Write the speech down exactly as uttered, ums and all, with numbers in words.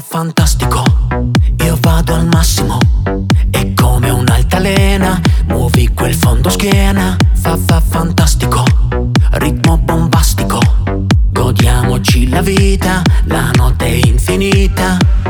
fantastico, io vado al massimo e come un'altalena muovi quel fondo schiena. Fa fa fantastico, ritmo bombastico, godiamoci la vita, la notte è infinita.